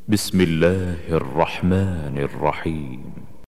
بسم الله الرحمن الرحيم.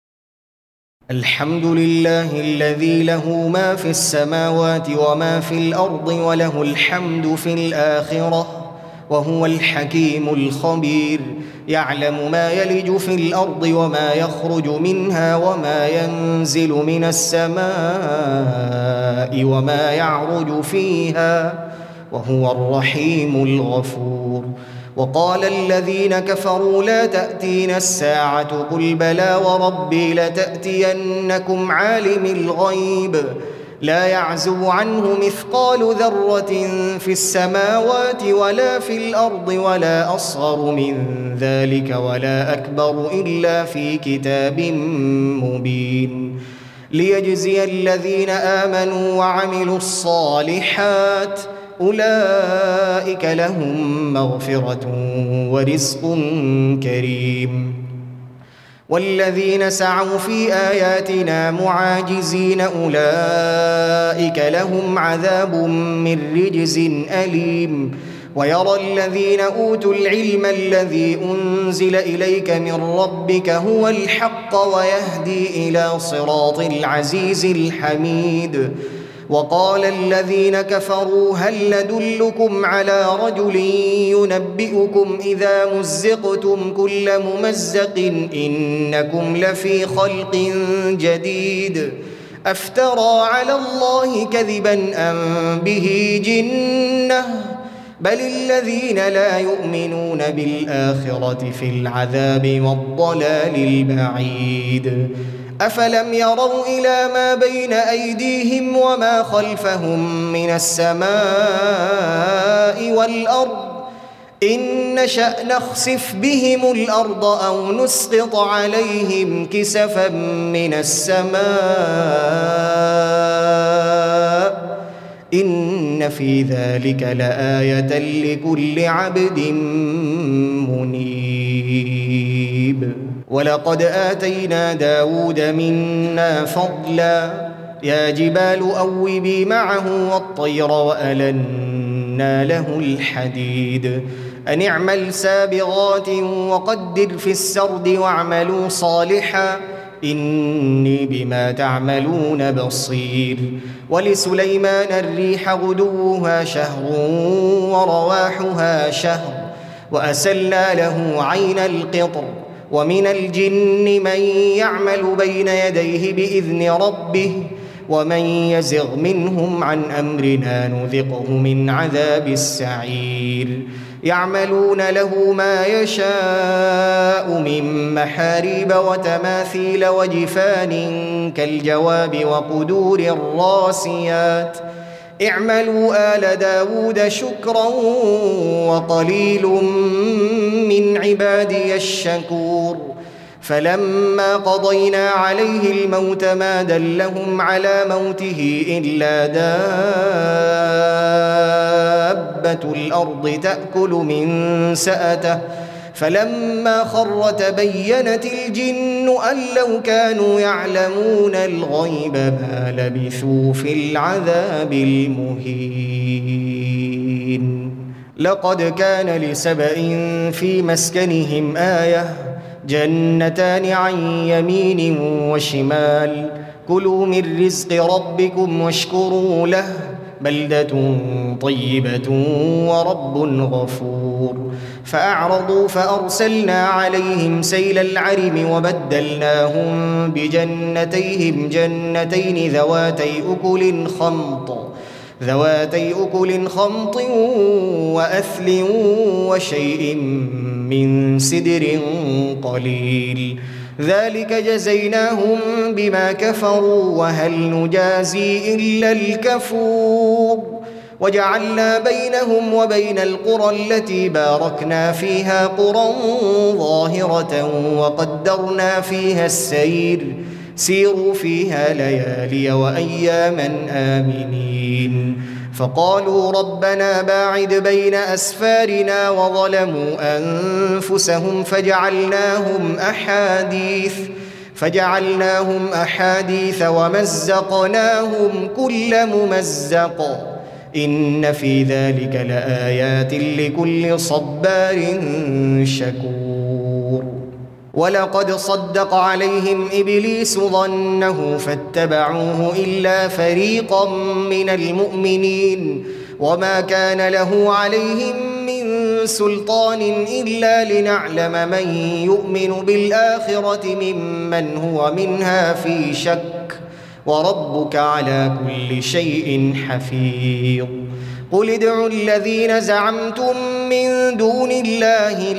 الحمد لله الذي له ما في السماوات وما في الأرض وله الحمد في الآخرة وهو الحكيم الخبير. يعلم ما يلج في الأرض وما يخرج منها وما ينزل من السماء وما يعرج فيها وهو الرحيم الغفور. وقال الذين كفروا لا تأتينا الساعة قل بلى وربي لتأتينكم عالم الغيب لا يعزب عنه مثقال ذرة في السماوات ولا في الأرض ولا أصغر من ذلك ولا أكبر إلا في كتاب مبين ليجزي الذين آمنوا وعملوا الصالحات أولئك لهم مغفرة ورزق كريم. والذين سعوا في آياتنا معاجزين أولئك لهم عذاب من رجز أليم. ويرى الذين أوتوا العلم الذي أنزل إليك من ربك هو الحق ويهدي إلى صراط العزيز الحميد. وقال الذين كفروا هل ندلكم على رجل ينبئكم إذا مزقتم كل ممزق إنكم لفي خلق جديد أفترى على الله كذبا أم به جنة بل الذين لا يؤمنون بالآخرة في العذاب والضلال البعيد. أفلم يروا إلى ما بين أيديهم وما خلفهم من السماء والأرض إن نشأ نخسف بهم الأرض أو نسقط عليهم كسفا من السماء إن في ذلك لآية لكل عبد منيب. ولقد آتينا داود منا فضلا يا جبال أوبي معه والطير وألنا له الحديد أن اعمل سابغات وقدر في السرد واعملوا صالحا إني بما تعملون بصير. ولسليمان الريح غدوها شهر ورواحها شهر وأسلنا له عين القطر ومن الجن من يعمل بين يديه بإذن ربه ومن يزغ منهم عن أمرنا نذقه من عذاب السعير. يعملون له ما يشاء من محاريب وتماثيل وجفان كالجواب وقدور الراسيات اعملوا آل داود شكرا وقليل من عبادي الشكور. فلما قضينا عليه الموت ما دلهم على موته إلا دابة الأرض تأكل من سأته فلما خر تبينت الجن أن لو كانوا يعلمون الغيب ما لبثوا في العذاب المهين. لقد كان لسبإ في مسكنهم آية جنتان عن يمين وشمال كلوا من رزق ربكم واشكروا له بلدة طيبة ورب غفور. فأعرضوا فأرسلنا عليهم سيل العرم وبدلناهم بجنتيهم جنتين ذواتي أكل خمط وأثل وشيء من سدر قليل ذلك جزيناهم بما كفروا وهل نجازي إلا الكفور. وجعلنا بينهم وبين القرى التي باركنا فيها قرى ظاهرة وقدرنا فيها السير سيروا فيها ليالي وأياما آمنين. فقالوا ربنا باعد بين أسفارنا وظلموا أنفسهم فجعلناهم أحاديث ومزقناهم كل ممزق إن في ذلك لآيات لكل صبار شكور. ولقد صدق عليهم إبليس ظنه فاتبعوه إلا فريقا من المؤمنين وما كان له عليهم من سلطان إلا لنعلم من يؤمن بالآخرة ممن هو منها في شك وربك على كل شيء حفيظ. قل ادعوا الذين زعمتم من دون الله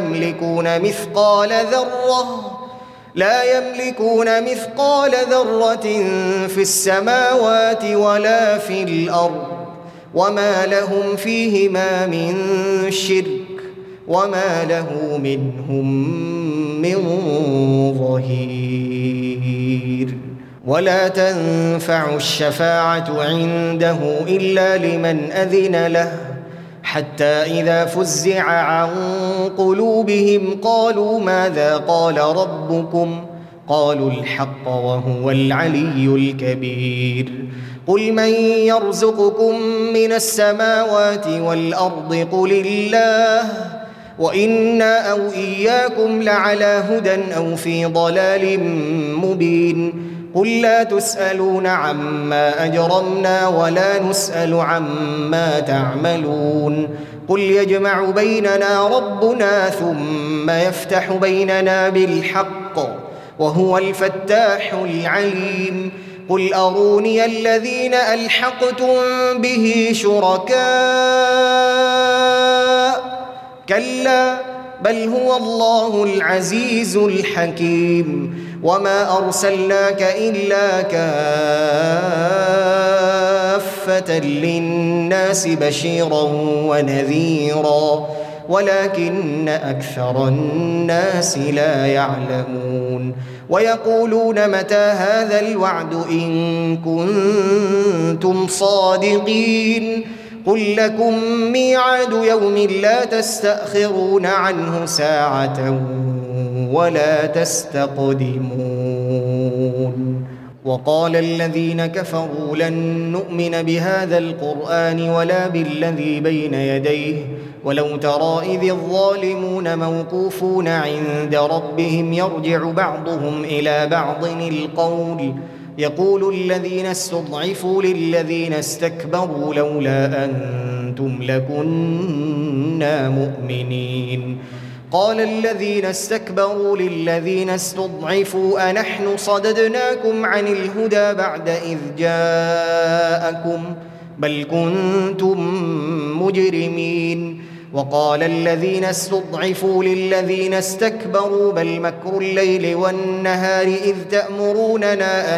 لا يملكون مثقال ذرة في السماوات ولا في الأرض وما لهم فيهما من شرك وما له منهم من ظهير. ولا تنفع الشفاعة عنده إلا لمن أذن له حتى إذا فزع عن قلوبهم قالوا ماذا قال ربكم قالوا الحق وهو العلي الكبير. قل من يرزقكم من السماوات والأرض قل الله وإنا أو إياكم لعلى هدى أو في ضلال مبين. قل لا تسألون عما أجرمنا ولا نسأل عما تعملون. قل يجمع بيننا ربنا ثم يفتح بيننا بالحق وهو الفتاح العليم. قل أروني الذين ألحقتم به شركاء كلا بل هو الله العزيز الحكيم. وما أرسلناك إلا كافة للناس بشيرا ونذيرا ولكن أكثر الناس لا يعلمون. ويقولون متى هذا الوعد إن كنتم صادقين قل لكم ميعاد يوم لا تستأخرون عنه ساعة ولا تستقدمون. وقال الذين كفروا لن نؤمن بهذا القرآن ولا بالذي بين يديه ولو ترى إذ الظالمون موقوفون عند ربهم يرجع بعضهم إلى بعض القول يقول الذين استضعفوا للذين استكبروا لولا أنتم لكنا مؤمنين. قال الذين استكبروا للذين استضعفوا أنحن صددناكم عن الهدى بعد إذ جاءكم بل كنتم مجرمين. وقال الذين استضعفوا للذين استكبروا بل مكر الليل والنهار إذ تأمروننا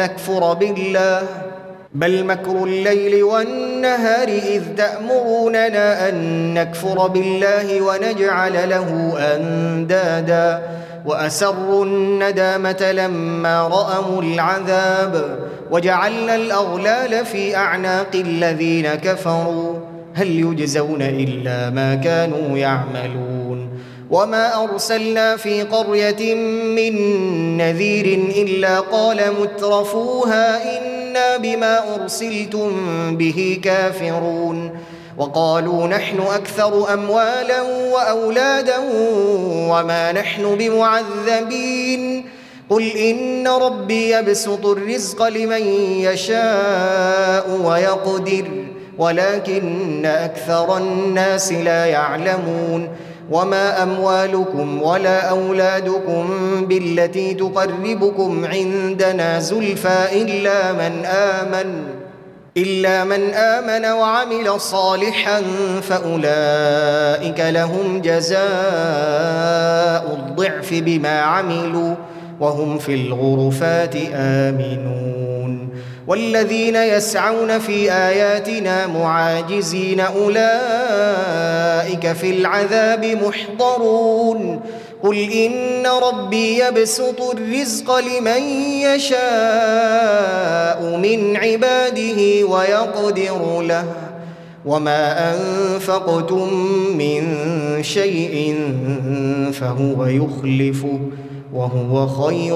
أن نكفر بالله ونجعل له أندادا وأسروا الندامة لما رأوا العذاب وجعلنا الأغلال في أعناق الذين كفروا هل يجزون إلا ما كانوا يعملون. وما أرسلنا في قرية من نذير إلا قال مترفوها إنا بما أرسلتم به كافرون. وقالوا نحن أكثر أموالا وأولادا وما نحن بمعذبين. قل إن ربي يبسط الرزق لمن يشاء ويقدر ولكن أكثر الناس لا يعلمون. وما أموالكم ولا أولادكم بالتي تقربكم عندنا زلفى إلا من آمن وعمل صالحا فأولئك لهم جزاء الضعف بما عملوا وهم في الغرفات آمنون. والذين يسعون في آياتنا معاجزين أولئك في العذاب محضرون. قل إن ربي يبسط الرزق لمن يشاء من عباده ويقدر له وما أنفقتم من شيء فهو يخلفه وهو خير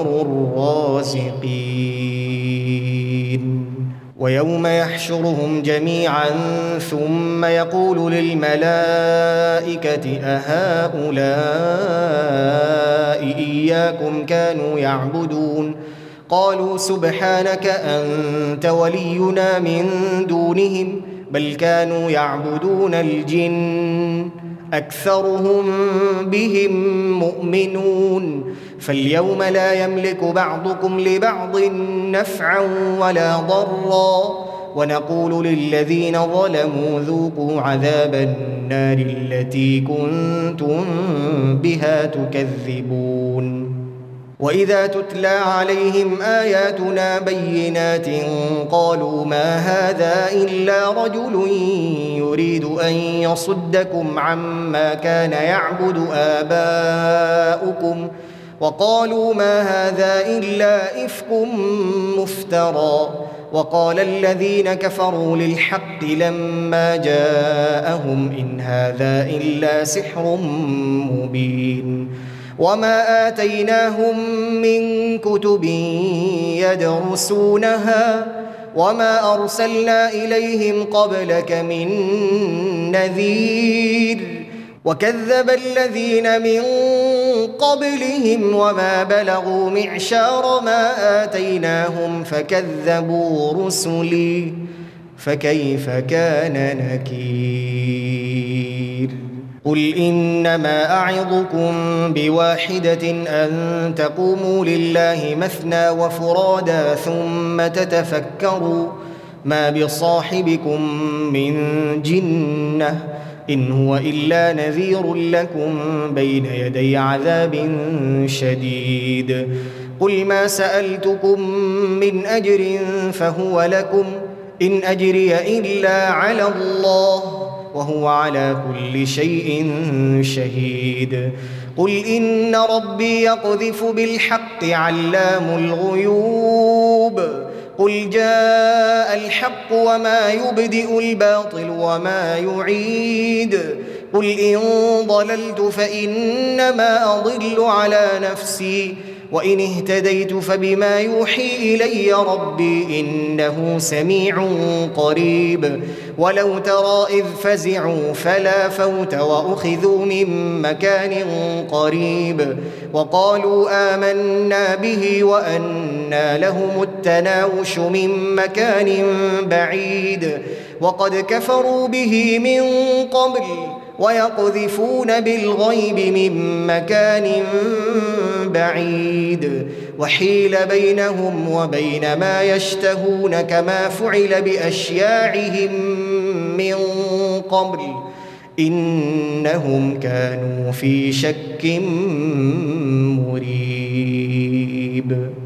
الرازقين. ويوم يحشرهم جميعا ثم يقول للملائكة أهؤلاء إياكم كانوا يعبدون قالوا سبحانك أنت ولينا من دونهم بل كانوا يعبدون الجن أكثرهم بهم مؤمنون فاليوم لا يملك بعضكم لبعض نفعا ولا ضرا ونقول للذين ظلموا ذوقوا عذاب النار التي كنتم بها تكذبون وإذا تتلى عليهم آياتنا بينات قالوا ما هذا إلا رجل يريد أن يصدكم عما كان يعبد آباؤكم وقالوا ما هذا إلا إفك مفترى وقال الذين كفروا للحق لما جاءهم إن هذا إلا سحر مبين وما آتيناهم من كتب يدرسونها وما أرسلنا إليهم قبلك من نذير وكذب الذين من قبلهم وما بلغوا معشار ما آتيناهم فكذبوا رسلي فكيف كان نكير قل إنما أعظكم بواحدة أن تقوموا لله مثنى وفرادا ثم تتفكروا ما بصاحبكم من جنة إن هو إلا نذير لكم بين يدي عذاب شديد قل ما سألتكم من أجر فهو لكم إن أجري إلا على الله وهو على كل شيء شهيد قل إن ربي يقذف بالحق علام الغيوب قل جاء الحق وما يبدئ الباطل وما يعيد قل إن ضللت فإنما أضل على نفسي وإن اهتديت فبما يوحي إلي ربي إنه سميع قريب ولو ترى إذ فزعوا فلا فوت وأخذوا من مكان قريب وقالوا آمنا به وأنى لهم التناوش من مكان بعيد وقد كفروا به من قبل ويقذفون بالغيب من مكان بعيد وحيل بينهم وبين ما يشتهون كما فعل بأشياعهم من قبل إنهم كانوا في شك مريب